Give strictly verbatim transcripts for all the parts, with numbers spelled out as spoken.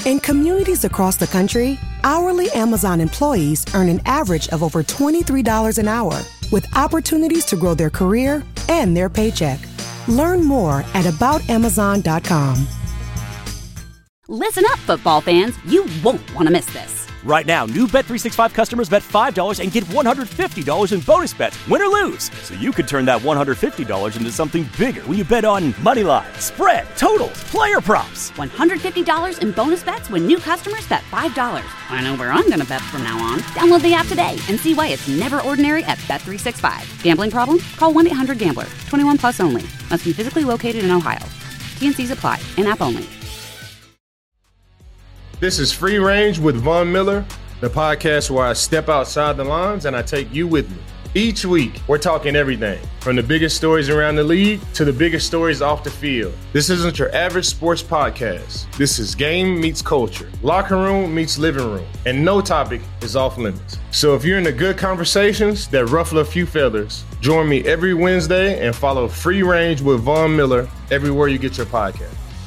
In communities across the country, hourly Amazon employees earn an average of over twenty-three dollars an hour, with opportunities to grow their career and their paycheck. Learn more at about amazon dot com. Listen up, football fans. You won't want to miss this. Right now, new Bet three sixty-five customers bet five dollars and get one hundred fifty dollars in bonus bets, win or lose. So you could turn that one hundred fifty dollars into something bigger when you bet on money line, spread, totals, player props. one hundred fifty dollars in bonus bets when new customers bet five dollars. I know where I'm going to bet from now on. Download the app today and see why it's never ordinary at Bet three sixty-five. Gambling problem? Call one eight hundred gambler. twenty-one plus only. Must be physically located in Ohio. T N Cs apply. In-app only. This is Free Range with Von Miller, the podcast where I step outside the lines and I take you with me. Each week, we're talking everything, from the biggest stories around the league to the biggest stories off the field. This isn't your average sports podcast. This is game meets culture, locker room meets living room, and no topic is off limits. So if you're into good conversations that ruffle a few feathers, join me every Wednesday and follow Free Range with Von Miller everywhere you get your podcast.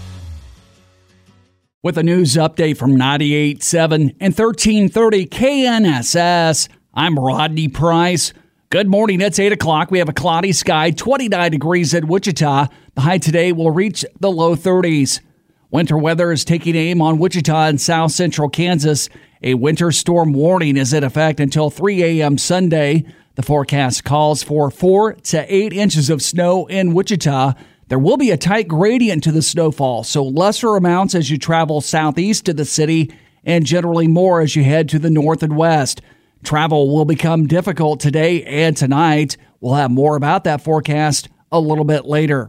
With a news update from ninety-eight point seven and thirteen thirty K N S S, I'm Rodney Price. Good morning. It's eight o'clock. We have a cloudy sky, twenty-nine degrees at Wichita. The high today will reach the low thirties. Winter weather is taking aim on Wichita and south central Kansas. A winter storm warning is in effect until three a.m. Sunday. The forecast calls for four to eight inches of snow in Wichita. There will be a tight gradient to the snowfall, so lesser amounts as you travel southeast to the city and generally more as you head to the north and west. Travel will become difficult today and tonight. We'll have more about that forecast a little bit later.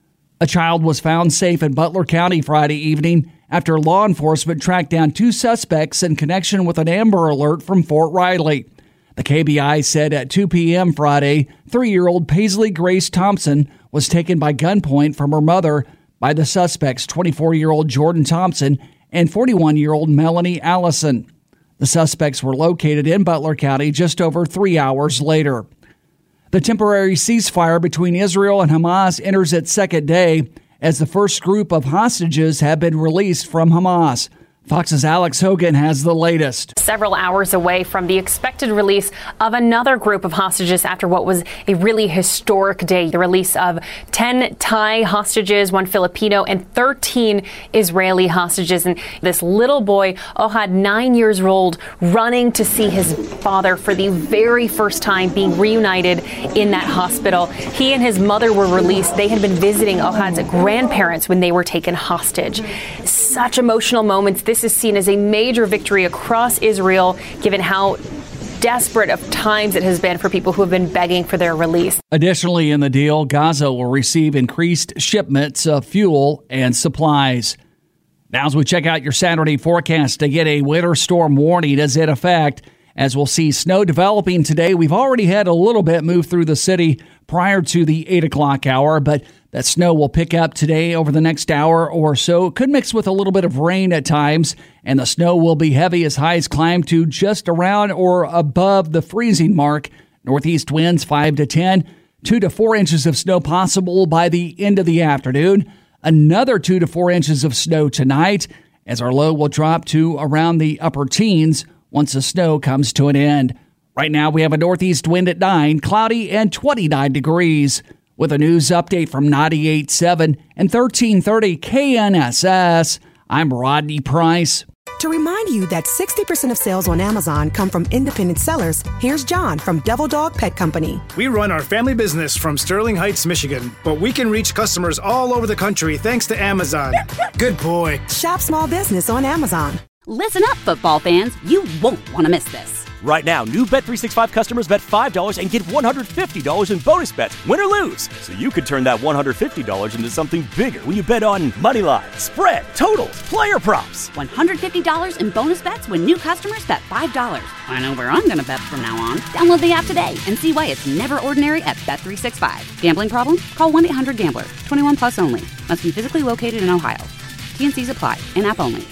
A child was found safe in Butler County Friday evening after law enforcement tracked down two suspects in connection with an Amber Alert from Fort Riley. The K B I said at two p.m. Friday, three-year-old Paisley Grace Thompson was taken by gunpoint from her mother by the suspects, twenty-four-year-old Jordan Thompson and forty-one-year-old Melanie Allison. The suspects were located in Butler County just over three hours later. The temporary ceasefire between Israel and Hamas enters its second day as the first group of hostages have been released from Hamas. Fox's Alex Hogan has the latest. Several hours away from the expected release of another group of hostages after what was a really historic day. The release of ten Thai hostages, one Filipino, and thirteen Israeli hostages. And this little boy, Ohad, nine years old, running to see his father for the very first time, being reunited in that hospital. He and his mother were released. They had been visiting Ohad's grandparents when they were taken hostage. Such emotional moments. This is seen as a major victory across Israel, given how desperate of times it has been for people who have been begging for their release. Additionally, in the deal, Gaza will receive increased shipments of fuel and supplies. Now, as we check out your Saturday forecast, again, a winter storm warning is in effect. As we'll see snow developing today, we've already had a little bit move through the city prior to the eight o'clock hour, but that snow will pick up today over the next hour or so. It could mix with a little bit of rain at times, and the snow will be heavy as highs climb to just around or above the freezing mark. Northeast winds five to ten, two to four inches of snow possible by the end of the afternoon. Another two to four inches of snow tonight, as our low will drop to around the upper teens once the snow comes to an end. Right now, we have a northeast wind at nine, cloudy and twenty-nine degrees. With a news update from ninety-eight point seven and thirteen thirty K N S S, I'm Rodney Price. To remind you that sixty percent of sales on Amazon come from independent sellers, here's John from Devil Dog Pet Company. We run our family business from Sterling Heights, Michigan, but we can reach customers all over the country thanks to Amazon. Good boy. Shop small business on Amazon. Listen up, football fans. You won't want to miss this. Right now, new Bet three sixty-five customers bet five dollars and get one hundred fifty dollars in bonus bets, win or lose. So you could turn that one hundred fifty dollars into something bigger when you bet on money line, spread, totals, player props. one hundred fifty dollars in bonus bets when new customers bet five dollars. I know where I'm going to bet from now on. Download the app today and see why it's never ordinary at Bet three sixty-five. Gambling problem? Call one eight hundred gambler. twenty-one plus only. Must be physically located in Ohio. T N Cs apply. In-app only.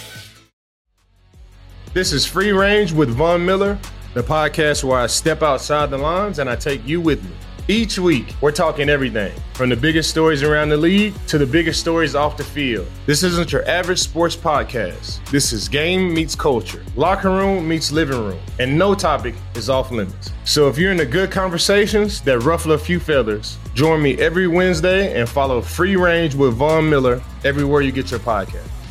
This is Free Range with Von Miller, the podcast where I step outside the lines and I take you with me. Each week, we're talking everything from the biggest stories around the league to the biggest stories off the field. This isn't your average sports podcast. This is game meets culture, locker room meets living room, and no topic is off limits. So if you're into good conversations that ruffle a few feathers, join me every Wednesday and follow Free Range with Von Miller everywhere you get your podcast.